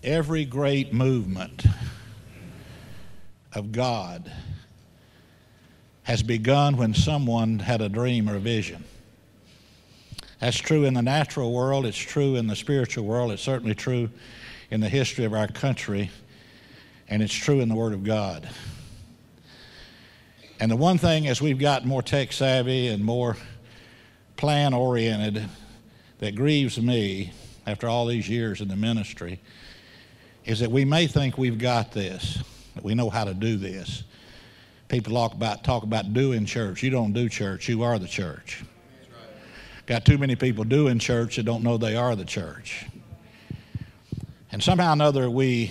every great movement of God has begun when someone had a dream or a vision. That's true in the natural world, it's true in the spiritual world, it's certainly true in the history of our country, and it's true in the Word of God. And the one thing, as we've got more tech savvy and more plan oriented, that grieves me after all these years in the ministry is that we may think we've got this, that we know how to do this. People talk about doing church. You don't do church, you are the church. Got too many people doing church that don't know they are the church. And somehow or another we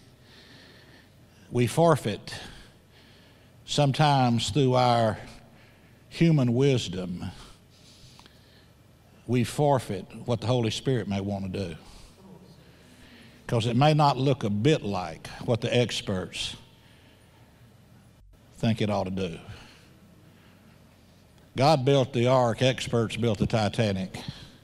forfeit, sometimes through our human wisdom, we forfeit what the Holy Spirit may want to do. Because it may not look a bit like what the experts think it ought to do. God built the ark, experts built the Titanic.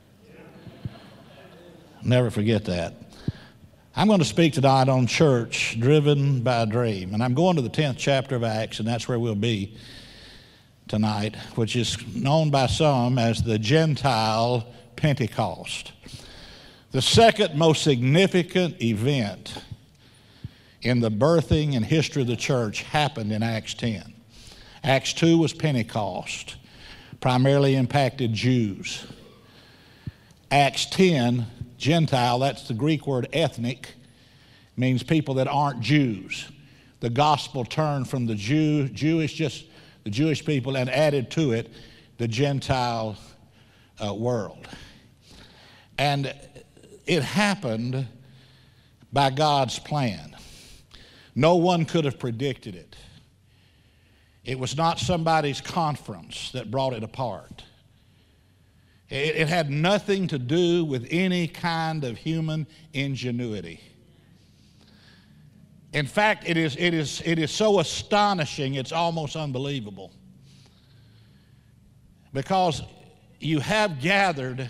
Never forget that. I'm going to speak tonight on church driven by a dream. And I'm going to the 10th chapter of Acts, and that's where we'll be tonight, which is known by some as the Gentile Pentecost. The second most significant event in the birthing and history of the church happened in Acts 10. Acts 2 was Pentecost, primarily impacted Jews. Acts 10, Gentile, that's the Greek word ethnic, means people that aren't Jews. The gospel turned from the Jewish people and added to it the Gentile world. And it happened by God's plan. No one could have predicted it. It was not somebody's conference that brought it apart. It had nothing to do with any kind of human ingenuity. In fact, it is so astonishing, it's almost unbelievable. Because you have gathered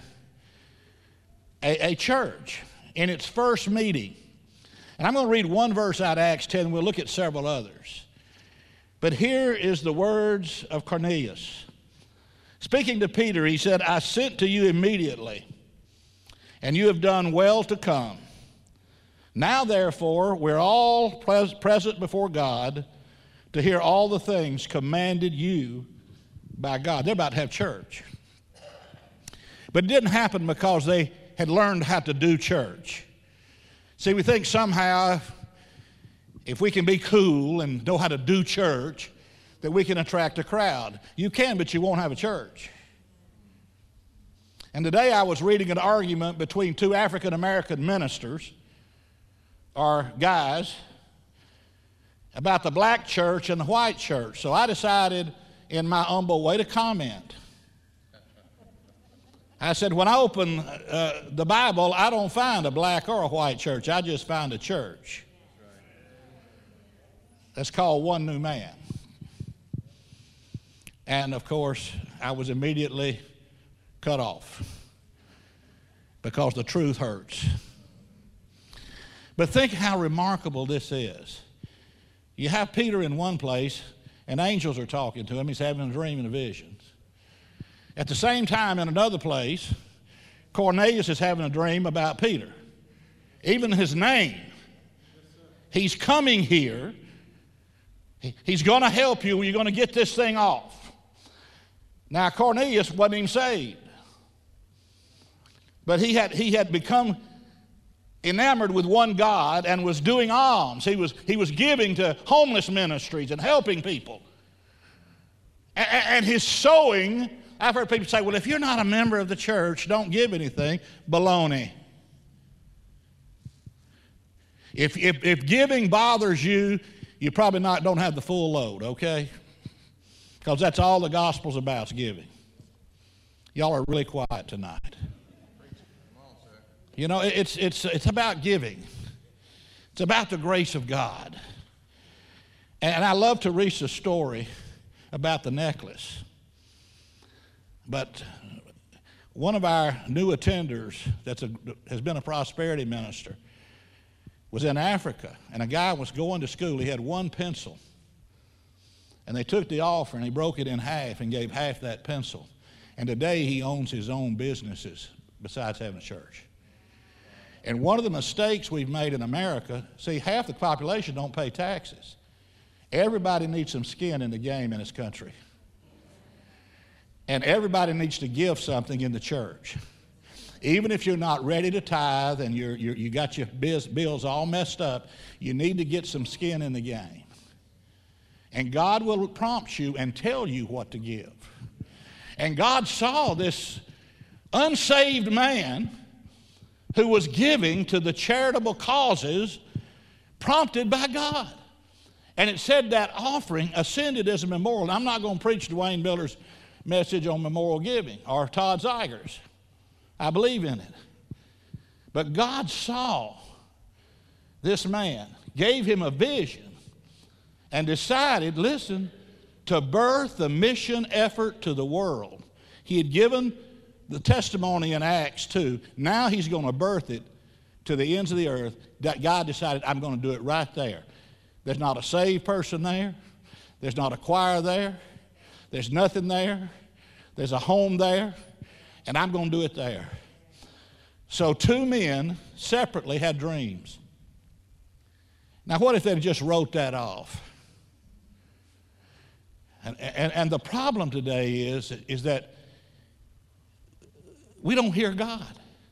a church in its first meeting. And I'm going to read one verse out of Acts 10, and we'll look at several others. But here is the words of Cornelius. Speaking to Peter, he said, I sent to you immediately, and you have done well to come. Now, therefore, we're all present before God to hear all the things commanded you by God. They're about to have church. But it didn't happen because they had learned how to do church. See, we think somehow if we can be cool and know how to do church, that we can attract a crowd. You can, but you won't have a church. And today I was reading an argument between two African American ministers, or guys, about the black church and the white church. So I decided in my humble way to comment. I said, when I open the Bible, I don't find a black or a white church. I just find a church. That's called One New Man. And of course, I was immediately cut off because the truth hurts. But think how remarkable this is. You have Peter in one place, and angels are talking to him. He's having a dream and a vision. At the same time, in another place, Cornelius is having a dream about Peter. Even his name. He's coming here. He's going to help you. You're going to get this thing off. Now, Cornelius wasn't even saved. But he had become enamored with one God and was doing alms. He was giving to homeless ministries and helping people. And his sowing, I've heard people say, well, if you're not a member of the church, don't give anything. Baloney. If giving bothers you, you probably don't have the full load, okay? Because that's all the gospel's about, is giving. Y'all are really quiet tonight. You know, it's about giving. It's about the grace of God. And I love Teresa's story about the necklace. But one of our new attenders has been a prosperity minister was in Africa, and a guy was going to school. He had one pencil. And they took the offering, he broke it in half and gave half that pencil. And today he owns his own businesses besides having a church. And one of the mistakes we've made in America, see, half the population don't pay taxes. Everybody needs some skin in the game in this country. And everybody needs to give something in the church. Even if you're not ready to tithe and you got your bills all messed up, you need to get some skin in the game. And God will prompt you and tell you what to give. And God saw this unsaved man who was giving to the charitable causes prompted by God. And it said that offering ascended as a memorial. And I'm not going to preach Dwayne Miller's message on memorial giving or Todd Zeiger's. I believe in it. But God saw this man, gave him a vision, and decided, listen, to birth the mission effort to the world. He had given the testimony in Acts 2. Now he's going to birth it to the ends of the earth. That God decided, I'm going to do it right there. There's not a saved person there. There's not a choir there. There's nothing there. There's a home there. And I'm going to do it there. So two men separately had dreams. Now what if they just wrote that off? And the problem today is that we don't hear God.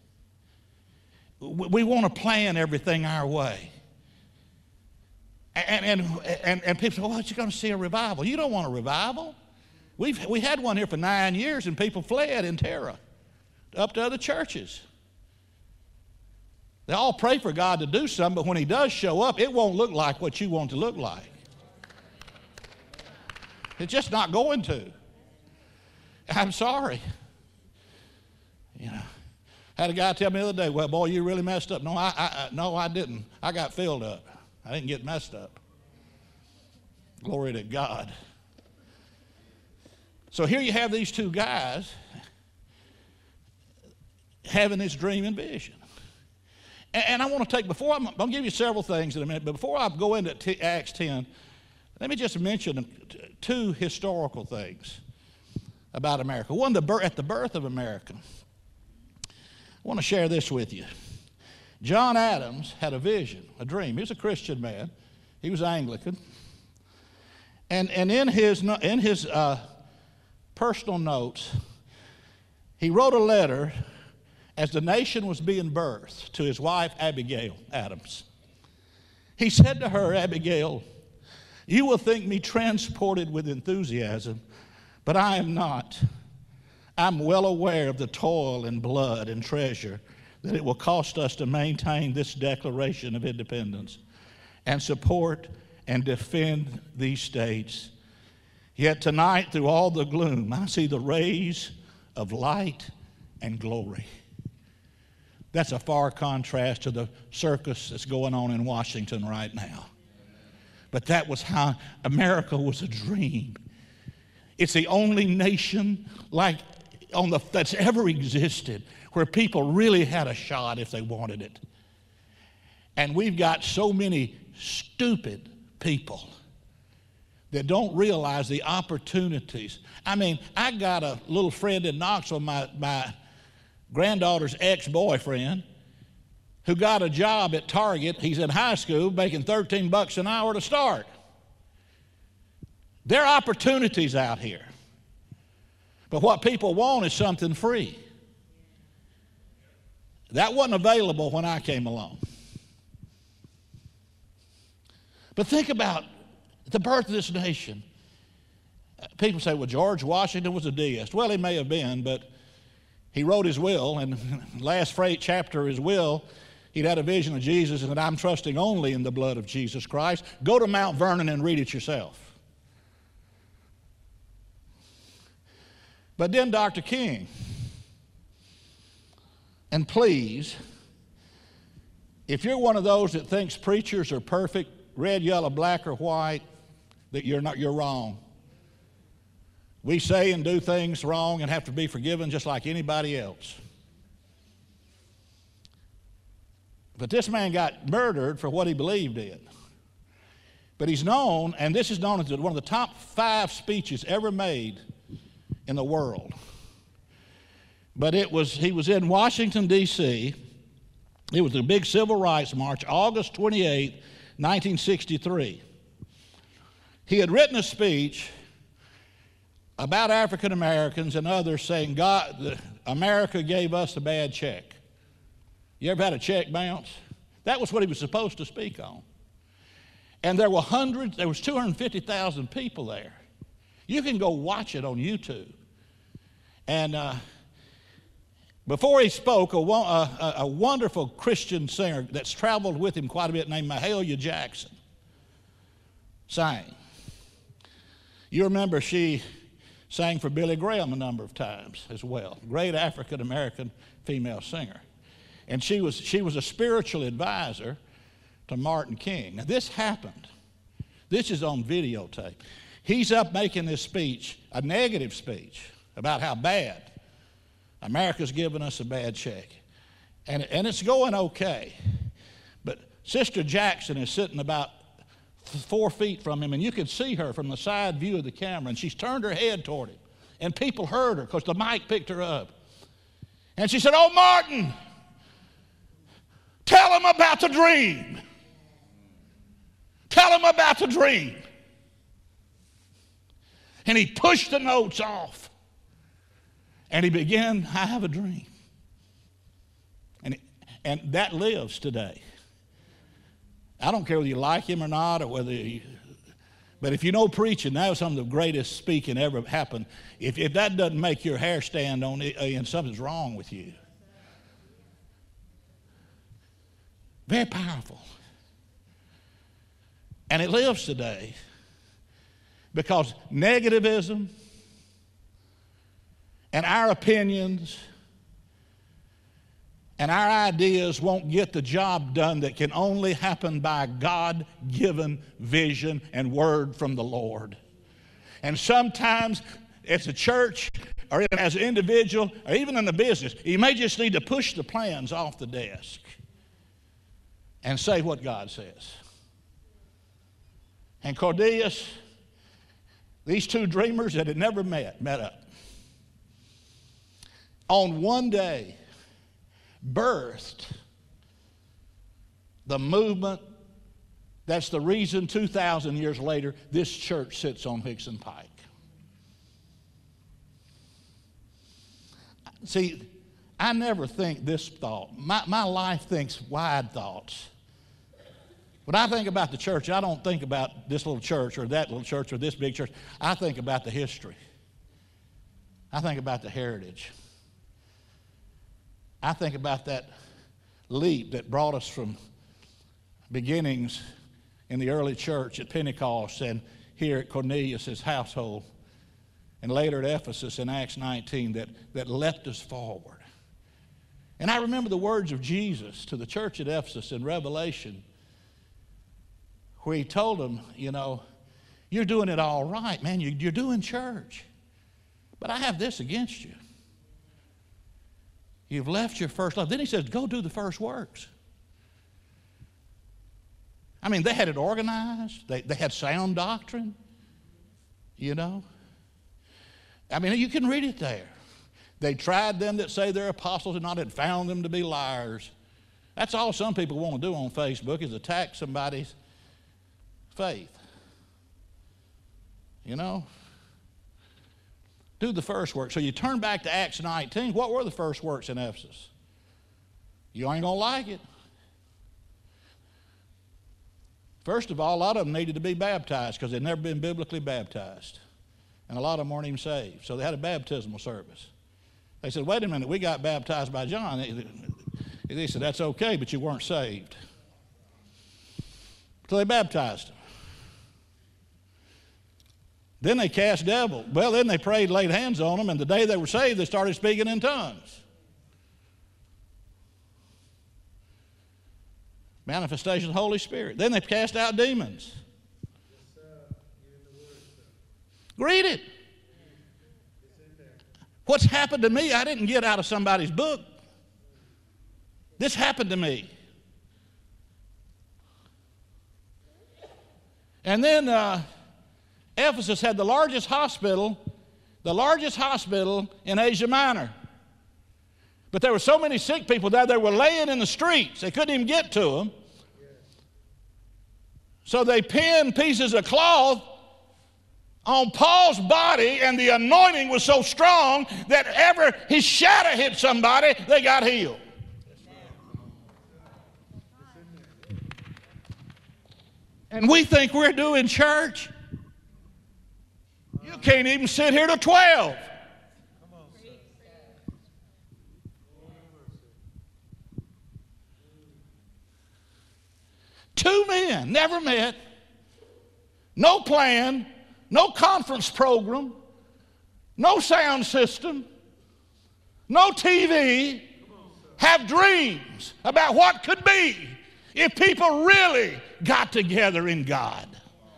We want to plan everything our way. And people say, well, you're going to see a revival. You don't want a revival. We had one here for 9 years, and people fled in terror up to other churches. They all pray for God to do something, but when he does show up, it won't look like what you want it to look like. It's just not going to. I'm sorry. You know, I had a guy tell me the other day, well, boy, you really messed up. No, I didn't. I got filled up. I didn't get messed up. Glory to God. So here you have these two guys having this dream and vision. And I want to take, I'm going to give you several things in a minute, but before I go into Acts 10, let me just mention two historical things about America. One, at the birth of America. I want to share this with you. John Adams had a vision, a dream. He was a Christian man. He was Anglican. And in his personal notes, he wrote a letter as the nation was being birthed to his wife, Abigail Adams. He said to her, Abigail, you will think me transported with enthusiasm, but I am not. I'm well aware of the toil and blood and treasure that it will cost us to maintain this Declaration of Independence and support and defend these states. Yet tonight, through all the gloom, I see the rays of light and glory. That's a far contrast to the circus that's going on in Washington right now. But that was how America was a dream. It's the only nation that's ever existed where people really had a shot if they wanted it. And we've got so many stupid people that don't realize the opportunities. I mean, I got a little friend in Knoxville, my granddaughter's ex-boyfriend, who got a job at Target. He's in high school making $13 an hour to start. There are opportunities out here. But what people want is something free. That wasn't available when I came along. But think about the birth of this nation. People say, well, George Washington was a deist. Well, he may have been, but he wrote his will, and last chapter of his will, he'd had a vision of Jesus, and I'm trusting only in the blood of Jesus Christ. Go to Mount Vernon and read it yourself. But then Dr. King, and please, if you're one of those that thinks preachers are perfect, red, yellow, black, or white, that you're wrong. We say and do things wrong and have to be forgiven just like anybody else. But this man got murdered for what he believed in. But he's known, and this is known as one of the top 5 speeches ever made in the world. But he was in Washington, D.C. It was the big Civil Rights March, August 28, 1963. He had written a speech about African Americans and others saying, America gave us a bad check. You ever had a check bounce? That was what he was supposed to speak on. And there was 250,000 people there. You can go watch it on YouTube. And before he spoke, a wonderful Christian singer that's traveled with him quite a bit named Mahalia Jackson sang. You remember she sang for Billy Graham a number of times as well. Great African-American female singer. And she was a spiritual advisor to Martin King. Now this happened. This is on videotape. He's up making this speech, a negative speech, about how bad America's given us a bad check. And it's going okay. But Sister Jackson is sitting about 4 feet from him, and you can see her from the side view of the camera, and she's turned her head toward him. And people heard her because the mic picked her up. And she said, "Oh, Martin, tell him about the dream. Tell him about the dream." And he pushed the notes off. And he began, "I have a dream." And that lives today. I don't care whether you like him or not, or but if you know preaching, that was some of the greatest speaking ever happened. If that doesn't make your hair stand on end, something's wrong with you. Very powerful. And it lives today because negativism and our opinions and our ideas won't get the job done that can only happen by God-given vision and word from the Lord. And sometimes as a church or even as an individual or even in the business, you may just need to push the plans off the desk and say what God says. And Cornelius, these 2 dreamers that had never met up. On one day, birthed the movement that's the reason 2,000 years later this church sits on Hickson Pike. See, I never think this thought. My life thinks wide thoughts. When I think about the church, I don't think about this little church or that little church or this big church. I think about the history. I think about the heritage. I think about that leap that brought us from beginnings in the early church at Pentecost and here at Cornelius' household and later at Ephesus in Acts 19 that leapt us forward. And I remember the words of Jesus to the church at Ephesus in Revelation where he told them, you know, you're doing it all right, man. You're doing church. But I have this against you. You've left your first love. Then he says, go do the first works. I mean, they had it organized. They had sound doctrine, you know. I mean, you can read it there. They tried them that say they're apostles and not had found them to be liars. That's all some people want to do on Facebook is attack somebody's faith. You know? Do the first work. So you turn back to Acts 19. What were the first works in Ephesus? You ain't going to like it. First of all, a lot of them needed to be baptized because they'd never been biblically baptized. And a lot of them weren't even saved. So they had a baptismal service. They said, wait a minute, we got baptized by John. They said, that's okay, but you weren't saved. So they baptized them. Then they cast devils. Well, then they prayed, laid hands on them, and the day they were saved, they started speaking in tongues. Manifestation of the Holy Spirit. Then they cast out demons. Read it. What's happened to me, I didn't get out of somebody's book. This happened to me. And then Ephesus had the largest hospital in Asia Minor. But there were so many sick people there, they were laying in the streets. They couldn't even get to them. So they pinned pieces of cloth on Paul's body, and the anointing was so strong that ever his shadow hit somebody, they got healed. And we think we're doing church. You can't even sit here to 12. Two men never met, no plan, no conference program, no sound system, no TV, have dreams about what could be if people really got together in God.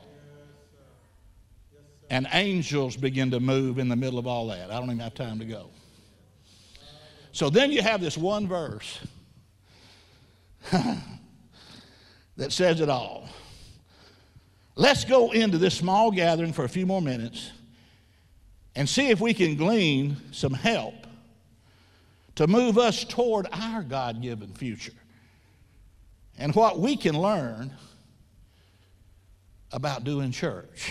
And angels begin to move in the middle of all that. I don't even have time to go. So then you have this one verse that says it all. Let's go into this small gathering for a few more minutes and see if we can glean some help to move us toward our God-given future and what we can learn about doing church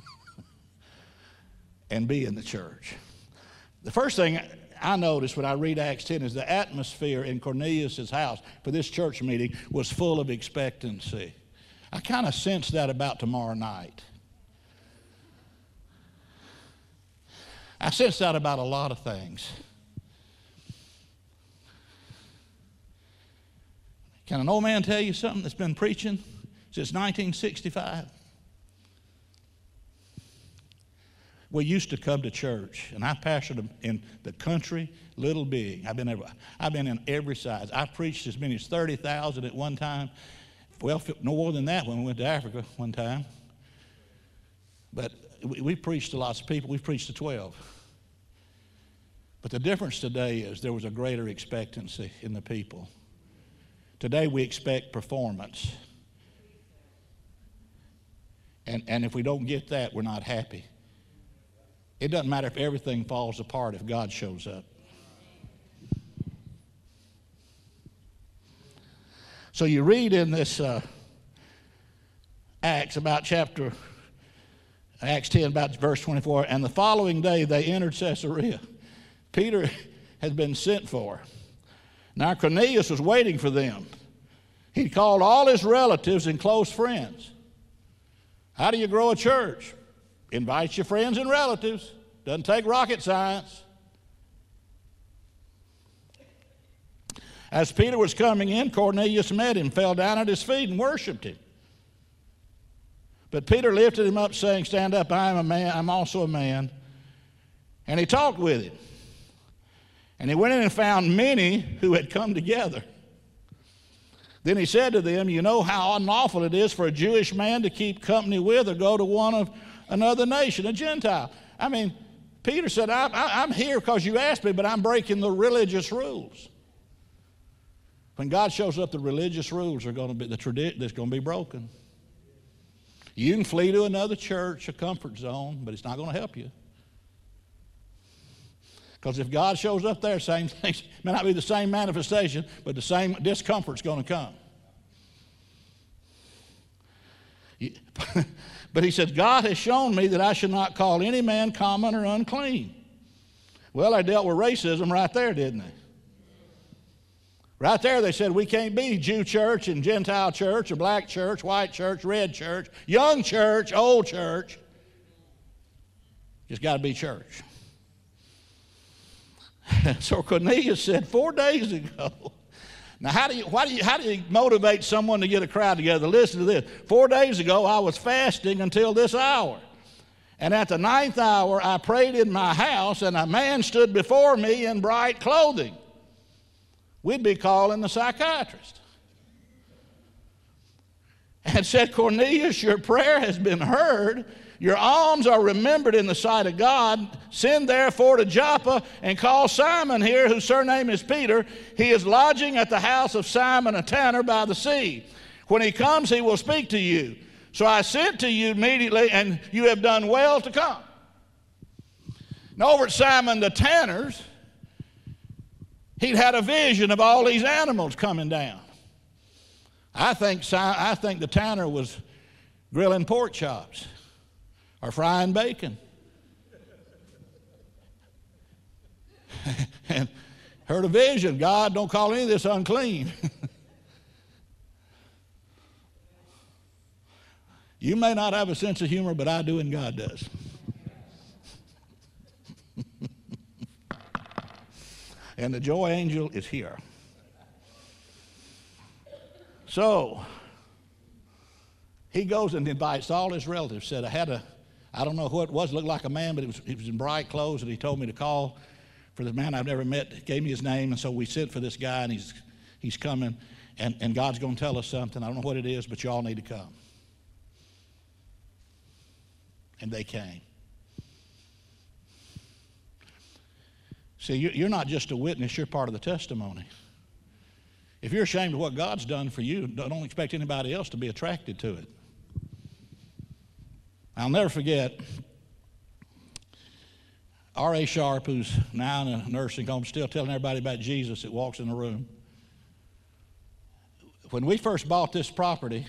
and being the church. The first thing I noticed when I read Acts 10 is the atmosphere in Cornelius' house for this church meeting was full of expectancy. I kind of sense that about tomorrow night. I sense that about a lot of things. Can an old man tell you something that's been preaching since 1965? We used to come to church, and I pastored in the country, little, big. I've been in every size. I preached as many as 30,000 at one time. Well, no more than that when we went to Africa one time. But we preached to lots of people. We preached to 12. But the difference today is there was a greater expectancy in the people. Today we expect performance. And if we don't get that, we're not happy. It doesn't matter if everything falls apart if God shows up. So you read in this Acts 10 about verse 24, and the following day they entered Caesarea. Peter had been sent for. Now Cornelius was waiting for them. He called all his relatives and close friends. How do you grow a church? Invite your friends and relatives. Doesn't take rocket science. As Peter was coming in, Cornelius met him, fell down at his feet, and worshiped him. But Peter lifted him up, saying, "Stand up, I am a man, I'm also a man." And he talked with him. And he went in and found many who had come together. Then he said to them, "You know how unlawful it is for a Jewish man to keep company with or go to one of another nation, a Gentile." I mean, Peter said, I'm here because you asked me, but I'm breaking the religious rules. When God shows up, the religious rules are going to be that's going to be broken. You can flee to another church, a comfort zone, but it's not going to help you. Because if God shows up there, same things may not be the same manifestation, but the same discomfort's going to come. But he said, "God has shown me that I should not call any man common or unclean." Well, they dealt with racism right there, didn't they? Right there they said we can't be Jew church and Gentile church or black church, white church, red church, young church, old church. Just got to be church. So Cornelius said 4 days ago. Now, how do you motivate someone to get a crowd together? Listen to this. 4 days ago, I was fasting until this hour. And at the 9th hour, I prayed in my house, and a man stood before me in bright clothing. We'd be calling the psychiatrist. And said, "Cornelius, your prayer has been heard. Your alms are remembered in the sight of God. Send therefore to Joppa and call Simon here, whose surname is Peter. He is lodging at the house of Simon a tanner by the sea. When he comes, he will speak to you." So I sent to you immediately, and you have done well to come. Now over at Simon the tanner's, he'd had a vision of all these animals coming down. I think the tanner was grilling pork chops or frying bacon. And heard a vision. God, don't call any of this unclean. You may not have a sense of humor, but I do and God does. And the joy angel is here. So he goes and invites all his relatives. Said, I don't know who it was, looked like a man, but he was in bright clothes, and he told me to call for the man I've never met, gave me his name, and so we sent for this guy, and he's coming, and God's going to tell us something. I don't know what it is, but you all need to come. And they came. See, you're not just a witness, you're part of the testimony. If you're ashamed of what God's done for you, don't expect anybody else to be attracted to it. I'll never forget R.A. Sharp, who's now in a nursing home, still telling everybody about Jesus that walks in the room. When we first bought this property,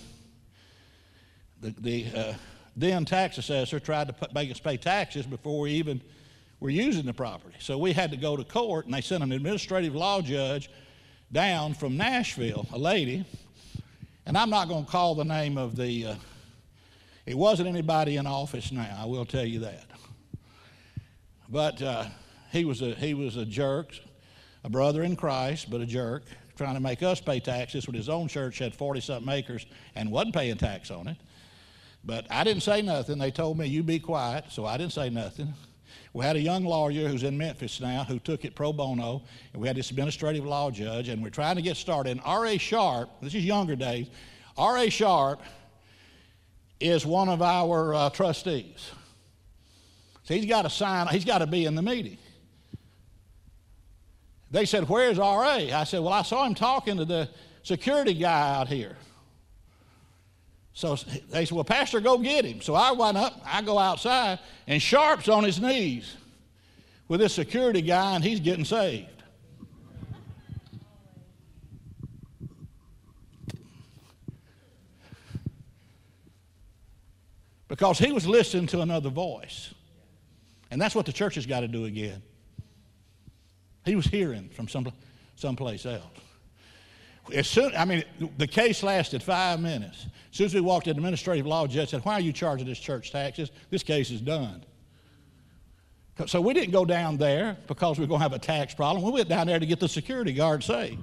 the then tax assessor tried to make us pay taxes before we even were using the property. So we had to go to court, and they sent an administrative law judge down from Nashville, a lady, and I'm not going to call the name of it wasn't anybody in office now, I will tell you that. But he was a jerk, a brother in Christ, but a jerk, trying to make us pay taxes when his own church had 40-something acres and wasn't paying tax on it. But I didn't say nothing. They told me, you be quiet, so I didn't say nothing. We had a young lawyer who's in Memphis now who took it pro bono, and we had this administrative law judge, and we're trying to get started. And R.A. Sharp, this is younger days, R.A. Sharp is one of our trustees. So he's got to sign, he's got to be in the meeting. They said, where's R.A.? I said, well, I saw him talking to the security guy out here. So they said, well, Pastor, go get him. So I went up, I go outside, and Sharp's on his knees with this security guy, and he's getting saved. Because he was listening to another voice. And that's what the church has got to do again. He was hearing from someplace else. The case lasted 5 minutes. As soon as we walked in, the administrative law judge said, why are you charging this church taxes? This case is done. So we didn't go down there because we were going to have a tax problem. We went down there to get the security guard saved.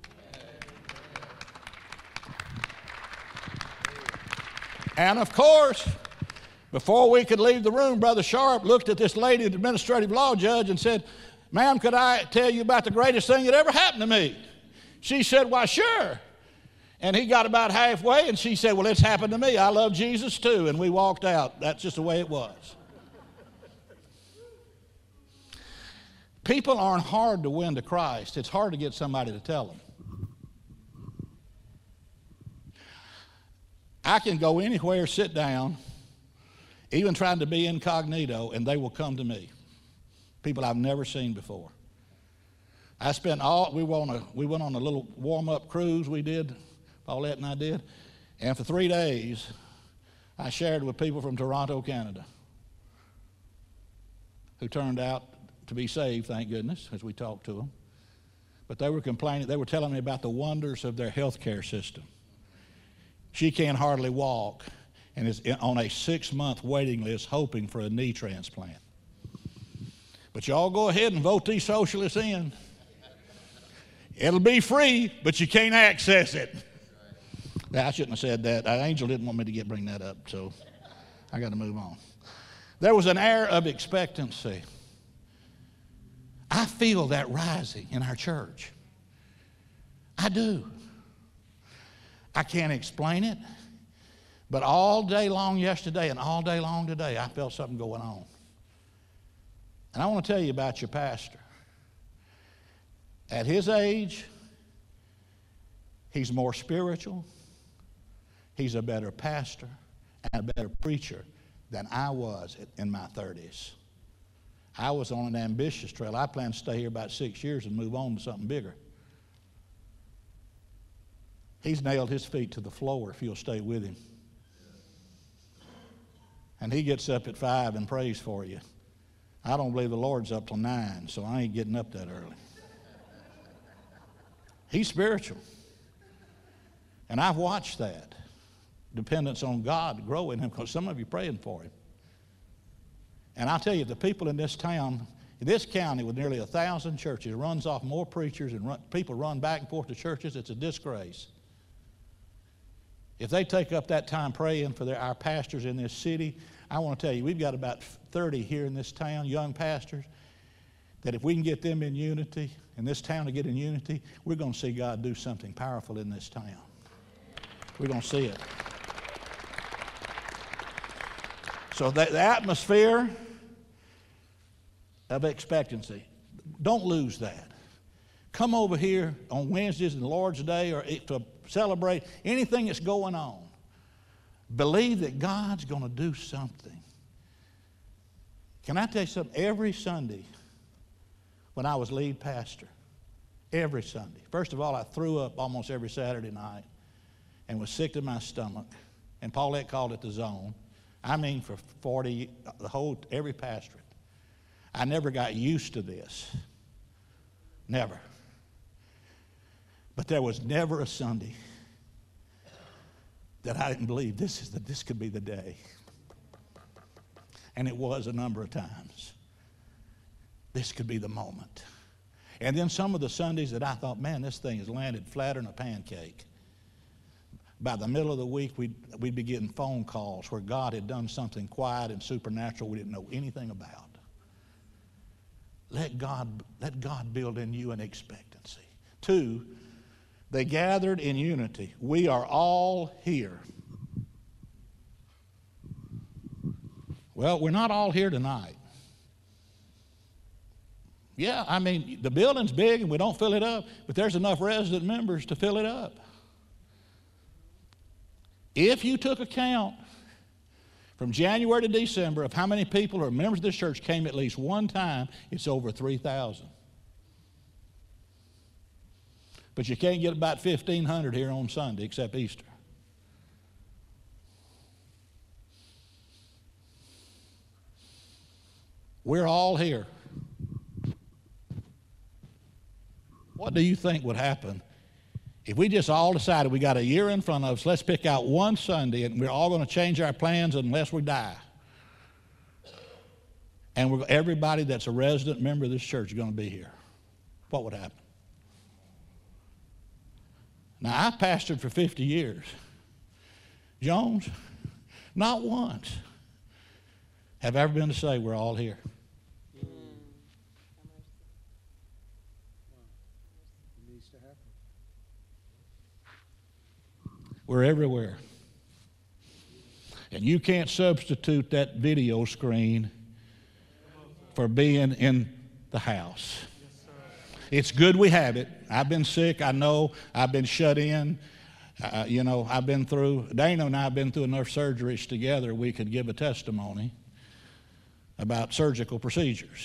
And of course, before we could leave the room, Brother Sharp looked at this lady, the administrative law judge, and said, ma'am, could I tell you about the greatest thing that ever happened to me? She said, why, sure. And he got about halfway, and she said, well, it's happened to me. I love Jesus too. And we walked out. That's just the way it was. People aren't hard to win to Christ. It's hard to get somebody to tell them. I can go anywhere, sit down, even trying to be incognito, and they will come to me. People I've never seen before. We went on a little warm-up cruise we did, Paulette and I did, and for 3 days, I shared with people from Toronto, Canada, who turned out to be saved, thank goodness, as we talked to them. But they were complaining, they were telling me about the wonders of their health care system. She can't hardly walk and is on a 6-month waiting list hoping for a knee transplant. But y'all go ahead and vote these socialists in. It'll be free, but you can't access it. I shouldn't have said that. Angel didn't want me to bring that up, so I got to move on. There was an air of expectancy. I feel that rising in our church. I do. I can't explain it, but all day long yesterday and all day long today, I felt something going on. And I want to tell you about your pastor. At his age, he's more spiritual, he's a better pastor, and a better preacher than I was in my 30s. I was on an ambitious trail. I plan to stay here about 6 years and move on to something bigger. He's nailed his feet to the floor if you'll stay with him. And he gets up at 5 and prays for you. I don't believe the Lord's up till 9, so I ain't getting up that early. He's spiritual. And I've watched that. Dependence on God to grow in him, because some of you are praying for him. And I'll tell you, the people in this town, this county with nearly 1,000 churches, runs off more preachers and people run back and forth to churches. It's a disgrace. If they take up that time praying for our pastors in this city, I want to tell you, we've got about 30 here in this town, young pastors, that if we can get them in unity, and this town to get in unity, we're going to see God do something powerful in this town. We're going to see it. So the atmosphere of expectancy, don't lose that. Come over here on Wednesdays and the Lord's Day or to celebrate anything that's going on. Believe that God's going to do something. Can I tell you something? Every Sunday when I was lead pastor, every Sunday, first of all, I threw up almost every Saturday night and was sick to my stomach. And Paulette called it the zone. I mean, for every pastorate. I never got used to this. Never. But there was never a Sunday that I didn't believe this could be the day. And it was a number of times. This could be the moment. And then some of the Sundays that I thought, man, this thing has landed flatter than a pancake. By the middle of the week, we'd be getting phone calls where God had done something quiet and supernatural we didn't know anything about. Let God build in you an expectancy. 2, they gathered in unity. We are all here. Well, we're not all here tonight. Yeah, I mean, the building's big and we don't fill it up, but there's enough resident members to fill it up. If you took account from January to December of how many people or members of this church came at least one time, it's over 3,000. But you can't get about 1,500 here on Sunday except Easter. We're all here. What do you think would happen if we just all decided we got a year in front of us, let's pick out one Sunday and we're all going to change our plans unless we die? And everybody that's a resident member of this church is going to be here. What would happen? Now, I've pastored for 50 years. Jones, not once have I ever been to say we're all here. We're everywhere. And you can't substitute that video screen for being in the house. It's good we have it. I've been sick, I know. I've been shut in. I've been through, Dana and I have been through enough surgeries together we could give a testimony about surgical procedures.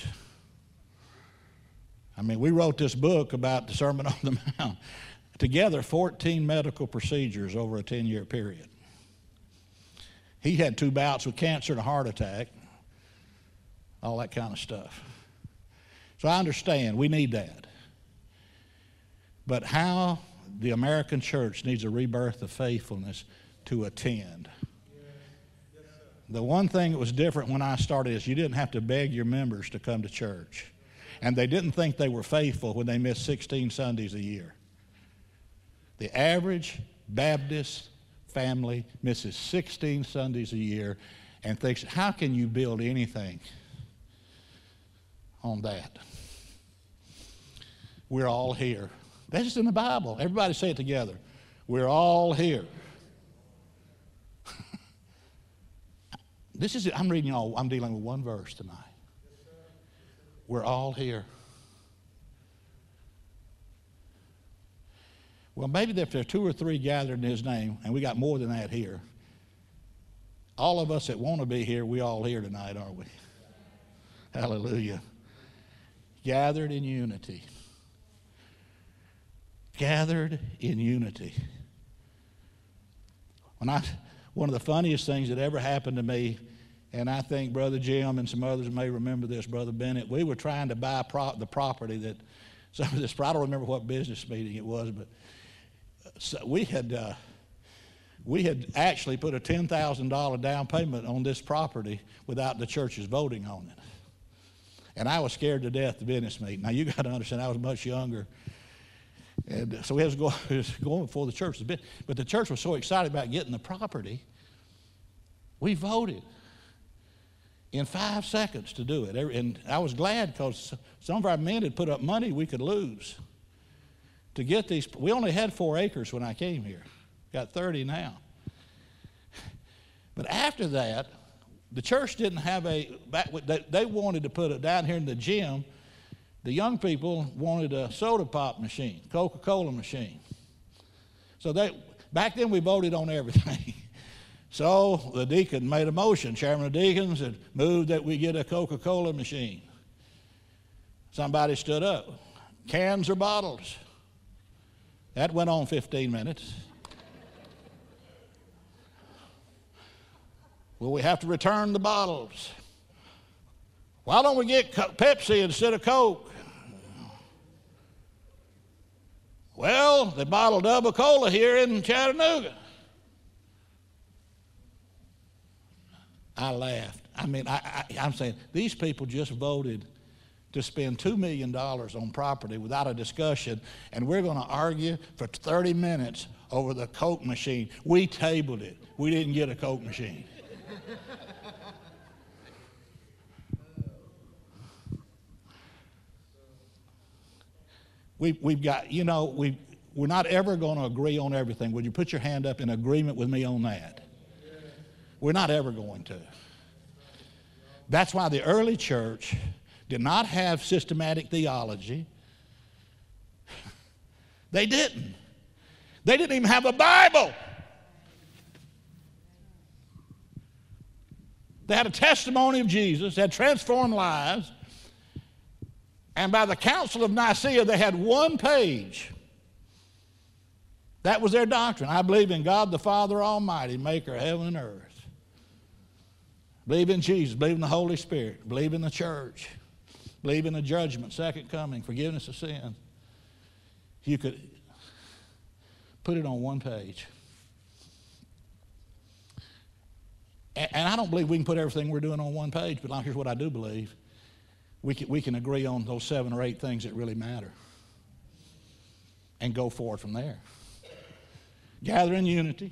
I mean, we wrote this book about the Sermon on the Mount. Together, 14 medical procedures over a 10-year period. He had 2 bouts with cancer and a heart attack, all that kind of stuff. So I understand, we need that. But how the American church needs a rebirth of faithfulness to attend. The one thing that was different when I started is you didn't have to beg your members to come to church. And they didn't think they were faithful when they missed 16 Sundays a year. The average Baptist family misses 16 Sundays a year and thinks, how can you build anything on that? We're all here. That's just in the Bible. Everybody say it together. We're all here. I'm reading y'all, I'm dealing with one verse tonight. We're all here. Well, maybe if there are 2 or 3 gathered in his name, and we got more than that here, All of us that want to be here, we all here tonight, aren't we? Hallelujah. Gathered in unity. Gathered in unity. One of the funniest things that ever happened to me, and I think Brother Jim and some others may remember this, Brother Bennett, we were trying to buy the property that some of this, I don't remember what business meeting it was, but so we had actually put a $10,000 down payment on this property without the church's voting on it. And I was scared to death the business meeting. Now, you got to understand, I was much younger. And so we was going before the church. But the church was so excited about getting the property, we voted in 5 seconds to do it. And I was glad because some of our men had put up money we could lose to get these. We only had 4 acres when I came here. Got 30 now. But after that, the church didn't have they wanted to put it down here in the gym. The young people wanted a soda pop machine, Coca-Cola machine. So back then we voted on everything. So the deacon made a motion. Chairman of deacons had moved that we get a Coca-Cola machine. Somebody stood up. Cans or bottles? That went on 15 minutes. Well, we have to return the bottles. Why don't we get Pepsi instead of Coke? Well, they bottle double cola here in Chattanooga. I laughed. I mean, I'm saying these people just voted to spend $2 million on property without a discussion, and we're going to argue for 30 minutes over the Coke machine. We tabled it. We didn't get a Coke machine. We've got, we're not ever going to agree on everything. Would you put your hand up in agreement with me on that? We're not ever going to. That's why the early church did not have systematic theology. They didn't. They didn't even have a Bible. They had a testimony of Jesus, they had transformed lives. And by the Council of Nicaea, they had 1 page. That was their doctrine. I believe in God the Father Almighty, maker of heaven and earth. Believe in Jesus, believe in the Holy Spirit, believe in the church, believe in the judgment, second coming, forgiveness of sin. You could put it on 1 page. And I don't believe we can put everything we're doing on 1 page, but here's what I do believe. We can agree on those 7 or 8 things that really matter and go forward from there. Gather in unity.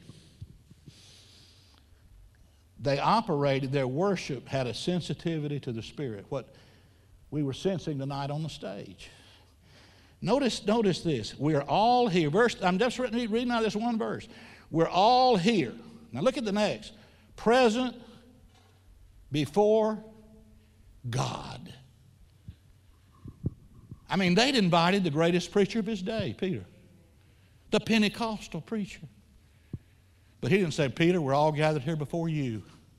They operated, their worship had a sensitivity to the Spirit, what we were sensing tonight on the stage. Notice this. We're all here. I'm just reading out this one verse. We're all here. Now look at the next. Present before God. I mean, they'd invited the greatest preacher of his day, Peter, the Pentecostal preacher. But he didn't say, Peter, we're all gathered here before you.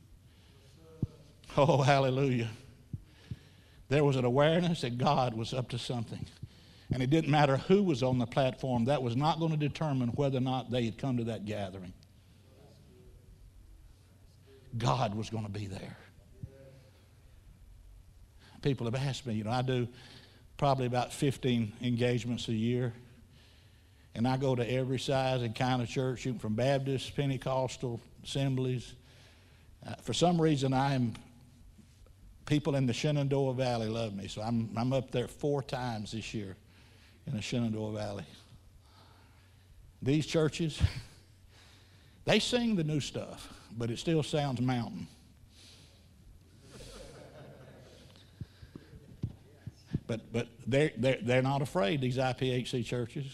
Oh, hallelujah. There was an awareness that God was up to something. And it didn't matter who was on the platform. That was not going to determine whether or not they had come to that gathering. God was going to be there. People have asked me, I do probably about 15 engagements a year. And I go to every size and kind of church, from Baptist, Pentecostal, assemblies. For some reason, people in the Shenandoah Valley love me. So I'm up there 4 times this year in the Shenandoah Valley. These churches, they sing the new stuff, but it still sounds mountain. But they're not afraid, these IPHC churches.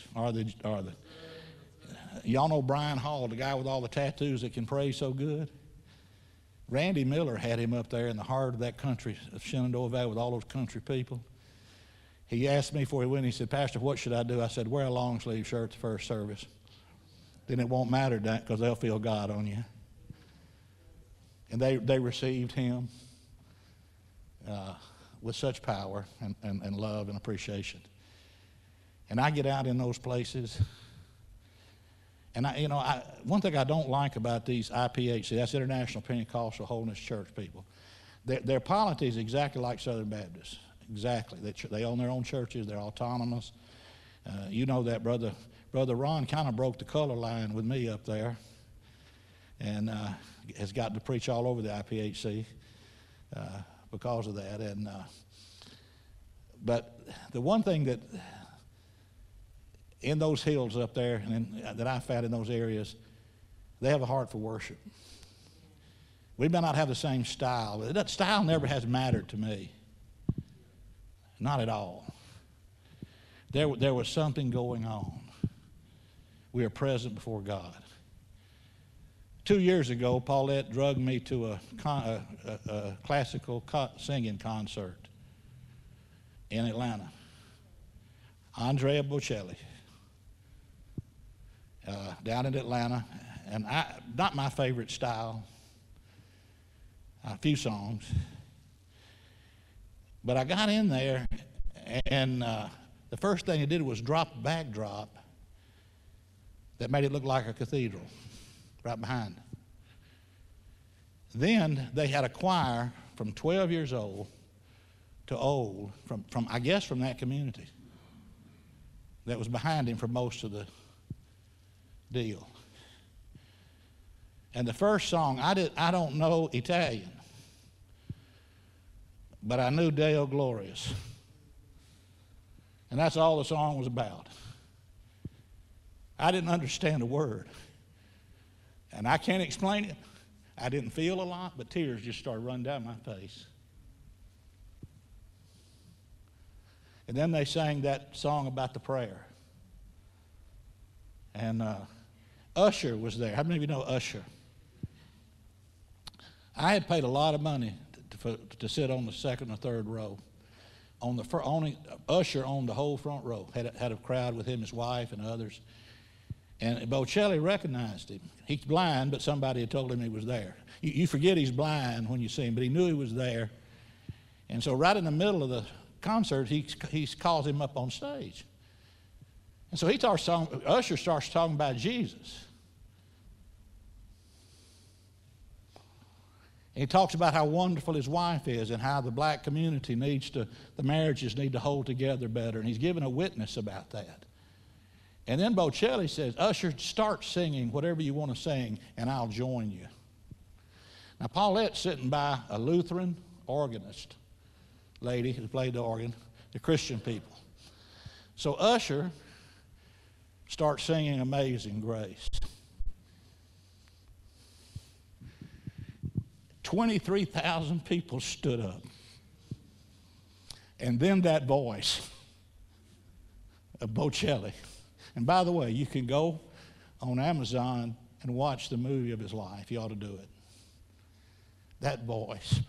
Y'all know Brian Hall, the guy with all the tattoos that can pray so good? Randy Miller had him up there in the heart of that country, of Shenandoah Valley, with all those country people. He asked me before he went, he said, Pastor, what should I do? I said, wear a long sleeve shirt the first service. Then it won't matter because they'll feel God on you. And they received him with such power and love and appreciation. And I get out in those places, and one thing I don't like about these IPHC, that's International Pentecostal Holiness Church people, their polity is exactly like Southern Baptists. Exactly. They own their own churches. They're autonomous. You know that Brother Ron kind of broke the color line with me up there, and has gotten to preach all over the IPHC because of that. But the one thing that in those hills up there and that I found in those areas, they have a heart for worship. We may not have the same style, but that style never has mattered to me. Not at all. There was something going on. We are present before God. 2 years ago, Paulette drugged me to a classical singing concert in Atlanta. Andrea Bocelli, down in Atlanta, and not my favorite style. A few songs, but I got in there, and the first thing they did was drop a backdrop that made it look like a cathedral right behind. Then they had a choir from 12 years old to old, from that community, that was behind him for most of the deal. And the first song, I don't know Italian, but I knew Deo Glorious. And that's all the song was about. I didn't understand a word. And I can't explain it. I didn't feel a lot, but tears just started running down my face. And then they sang that song about the prayer. And Usher was there. How many of you know Usher? I had paid a lot of money to sit on the second or third row. Usher owned the whole front row. Had a crowd with him, his wife, and others. And Bocelli recognized him. He's blind, but somebody had told him he was there. You forget he's blind when you see him, but he knew he was there. And so right in the middle of the concert, he calls him up on stage. And so Usher starts talking about Jesus. And he talks about how wonderful his wife is and how the black community the marriages need to hold together better. And he's giving a witness about that. And then Bocelli says, Usher, start singing whatever you want to sing, and I'll join you. Now, Paulette's sitting by a Lutheran organist lady who played the organ, the Christian people. So Usher starts singing Amazing Grace. 23,000 people stood up. And then that voice of Bocelli. And by the way, you can go on Amazon and watch the movie of his life. You ought to do it. That voice.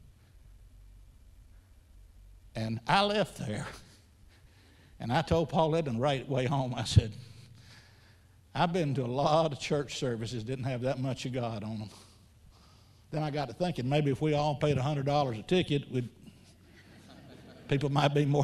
And I left there, and I told Paulette on the right way home, I said, I've been to a lot of church services, didn't have that much of God on them. Then I got to thinking, maybe if we all paid $100 a ticket, people might be more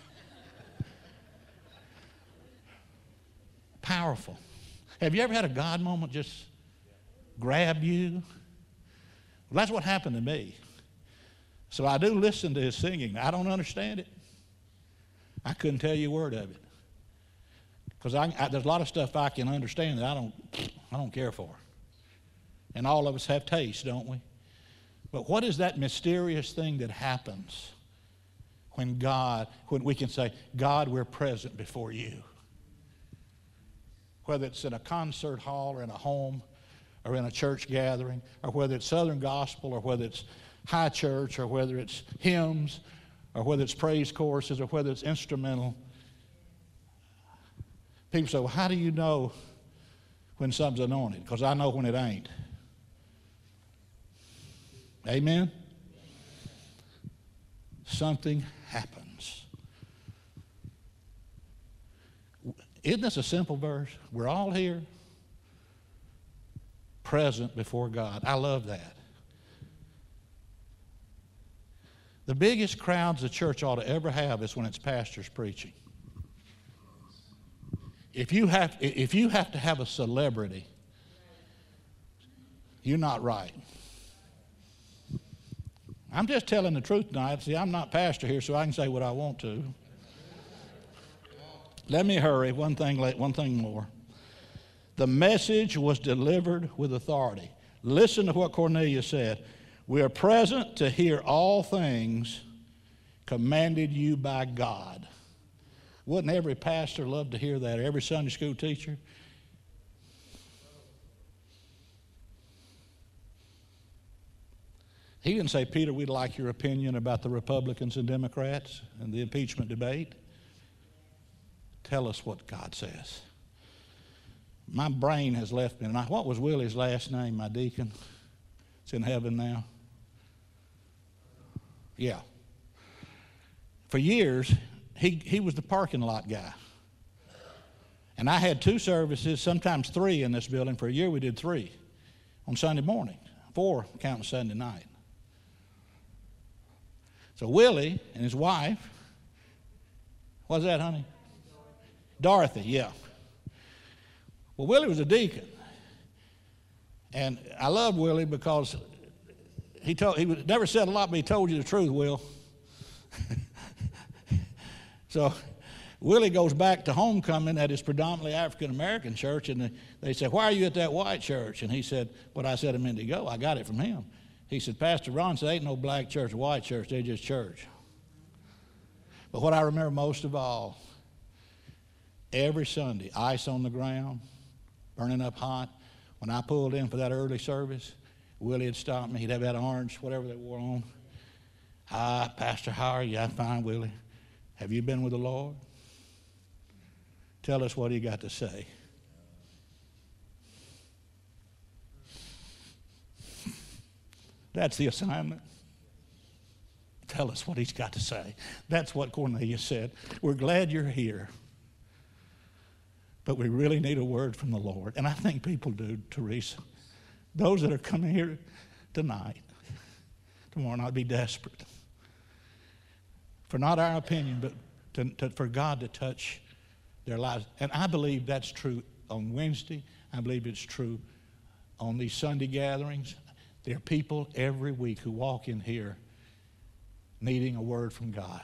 powerful. Have you ever had a God moment just grab you? Well, that's what happened to me. So I do listen to his singing. I don't understand it. I couldn't tell you a word of it. Because there's a lot of stuff I can understand that I don't care for. And all of us have taste, don't we? But what is that mysterious thing that happens when we can say, God, we're present before you? Whether it's in a concert hall or in a home or in a church gathering, or whether it's Southern Gospel, or whether it's high church, or whether it's hymns, or whether it's praise choruses, or whether it's instrumental. People say, well, how do you know when something's anointed? Because I know when it ain't. Amen? Something happens. Isn't this a simple verse? We're all here, present before God. I love that. The biggest crowds the church ought to ever have is when its pastor's preaching. If you have to have a celebrity, you're not right. I'm just telling the truth tonight. See, I'm not pastor here, so I can say what I want to. Let me hurry. One thing more. The message was delivered with authority. Listen to what Cornelius said. We are present to hear all things commanded you by God. Wouldn't every pastor love to hear that, or every Sunday school teacher? He didn't say, Peter, we'd like your opinion about the Republicans and Democrats and the impeachment debate. Tell us what God says. My brain has left me tonight. What was Willie's last name, my deacon? It's in heaven now. Yeah. For years, he was the parking lot guy. And I had 2 services, sometimes 3 in this building. For a year, we did 3 on Sunday morning, 4 counting Sunday night. So Willie and his wife, what's that, honey? Dorothy, yeah. Well, Willie was a deacon. And I loved Willie because he never said a lot, but he told you the truth, Will. So Willie goes back to homecoming at his predominantly African-American church, and they said, why are you at that white church? And he said, what I said a minute ago, I got it from him. He said, Pastor Ron said, ain't no black church or white church, they're just church. But what I remember most of all, every Sunday, ice on the ground, burning up hot. When I pulled in for that early service, Willie had stopped me. He'd have that orange, whatever they wore on. Hi, Pastor, how are you? I'm fine, Willie. Have you been with the Lord? Tell us what he got to say. That's the assignment. Tell us what he's got to say. That's what Cornelius said. We're glad you're here, but we really need a word from the Lord. And I think people do, Teresa. Those that are coming here tonight, tomorrow night, be desperate. For not our opinion, but for God to touch their lives. And I believe that's true on Wednesday. I believe it's true on these Sunday gatherings. There are people every week who walk in here needing a word from God.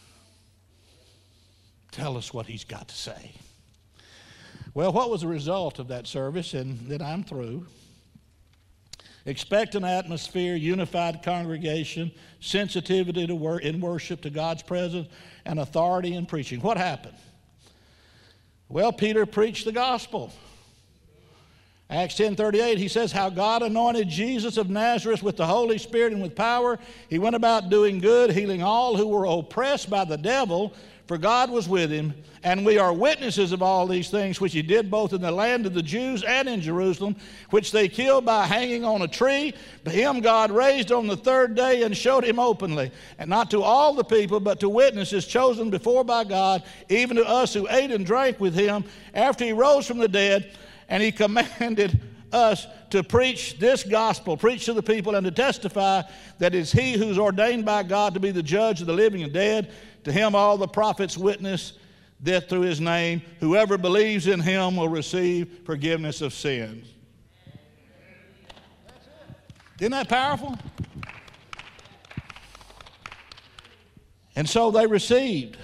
Tell us what he's got to say. Well, what was the result of that service? And then I'm through. Expectant atmosphere, unified congregation, sensitivity in worship to God's presence, and authority in preaching. What happened? Well, Peter preached the gospel. Acts 10:38, he says, how God anointed Jesus of Nazareth with the Holy Spirit and with power. He went about doing good, healing all who were oppressed by the devil, for God was with him. And we are witnesses of all these things which he did both in the land of the Jews and in Jerusalem, which they killed by hanging on a tree. But him God raised on the 3rd day and showed him openly, and not to all the people, but to witnesses chosen before by God, even to us who ate and drank with him after he rose from the dead. And he commanded us to preach this gospel, preach to the people, and to testify that it's he who's ordained by God to be the judge of the living and dead. To him all the prophets witness that through his name, whoever believes in him will receive forgiveness of sins. Isn't that powerful? And so they received.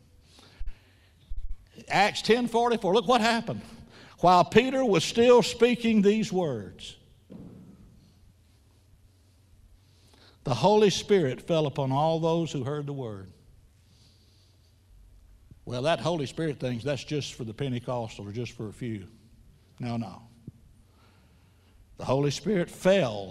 Acts 10:44, look what happened. While Peter was still speaking these words, the Holy Spirit fell upon all those who heard the word. Well, that Holy Spirit thing, that's just for the Pentecostals or just for a few. No. The Holy Spirit fell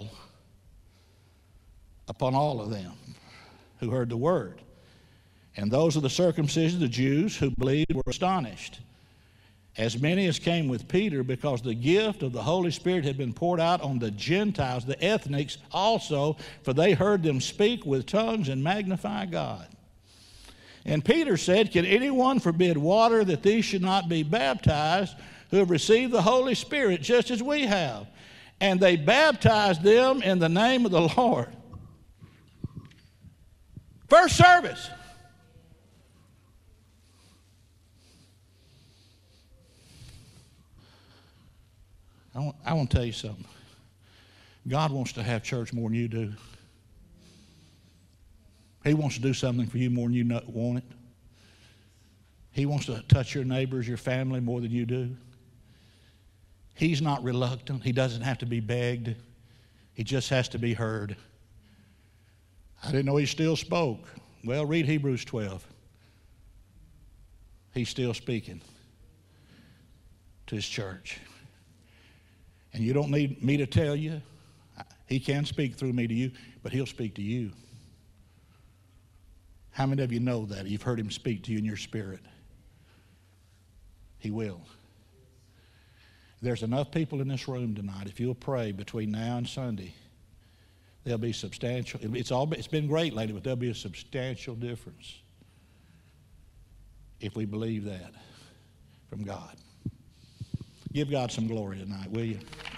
upon all of them who heard the word. And those of the circumcision, the Jews who believed, were astonished. As many as came with Peter, because the gift of the Holy Spirit had been poured out on the Gentiles, the ethnics also, for they heard them speak with tongues and magnify God. And Peter said, can anyone forbid water that these should not be baptized who have received the Holy Spirit just as we have? And they baptized them in the name of the Lord. First service. I want to tell you something. God wants to have church more than you do. He wants to do something for you more than you want it. He wants to touch your neighbors, your family more than you do. He's not reluctant. He doesn't have to be begged. He just has to be heard. I didn't know he still spoke. Well, read Hebrews 12. He's still speaking to his church. And you don't need me to tell you. He can speak through me to you, but he'll speak to you. How many of you know that? You've heard him speak to you in your spirit. He will. There's enough people in this room tonight. If you'll pray between now and Sunday, there'll be substantial. It's been great lately, but there'll be a substantial difference if we believe that from God. Give God some glory tonight, will you?